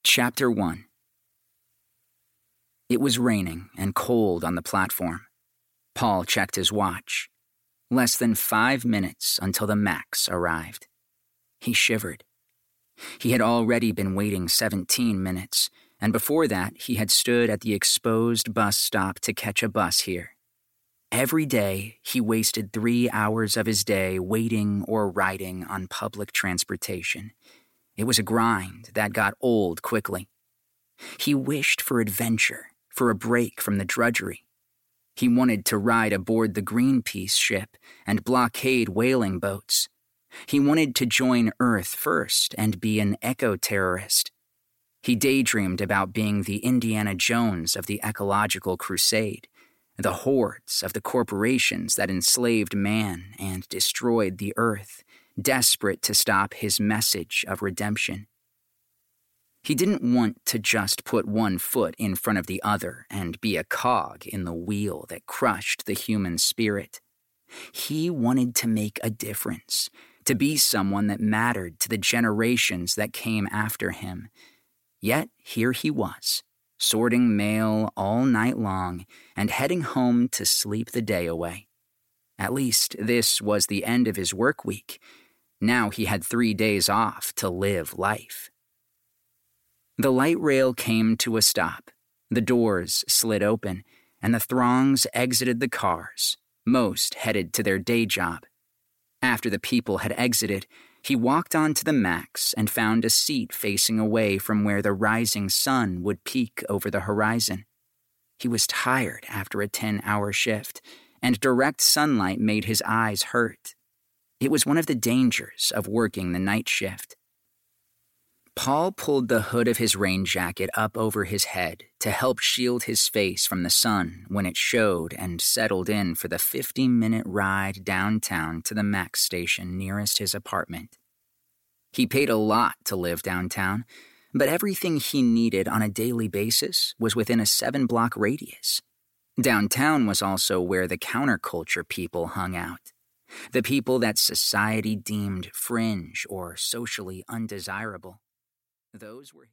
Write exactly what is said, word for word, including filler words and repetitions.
Chapter one. It was raining and cold on the platform. Paul checked his watch. Less than five minutes until the Max arrived. He shivered. He had already been waiting seventeen minutes, and before that he had stood at the exposed bus stop to catch a bus here. Every day, he wasted three hours of his day waiting or riding on public transportation. It was a grind that got old quickly. He wished for adventure, for a break from the drudgery. He wanted to ride aboard the Greenpeace ship and blockade whaling boats. He wanted to join Earth first and be an eco-terrorist. He daydreamed about being the Indiana Jones of the ecological crusade, the hordes of the corporations that enslaved man and destroyed the Earth, desperate to stop his message of redemption. He didn't want to just put one foot in front of the other and be a cog in the wheel that crushed the human spirit. He wanted to make a difference, to be someone that mattered to the generations that came after him. Yet here he was, sorting mail all night long and heading home to sleep the day away. At least this was the end of his work week. Now he had three days off to live life. The light rail came to a stop. The doors slid open, and the throngs exited the cars, most headed to their day job. After the people had exited, he walked onto the Max and found a seat facing away from where the rising sun would peek over the horizon. He was tired after a ten-hour shift, and direct sunlight made his eyes hurt. It was one of the dangers of working the night shift. Paul pulled the hood of his rain jacket up over his head to help shield his face from the sun when it showed and settled in for the fifty-minute ride downtown to the Max station nearest his apartment. He paid a lot to live downtown, but everything he needed on a daily basis was within a seven-block radius. Downtown was also where the counterculture people hung out. The people that society deemed fringe or socially undesirable. Those were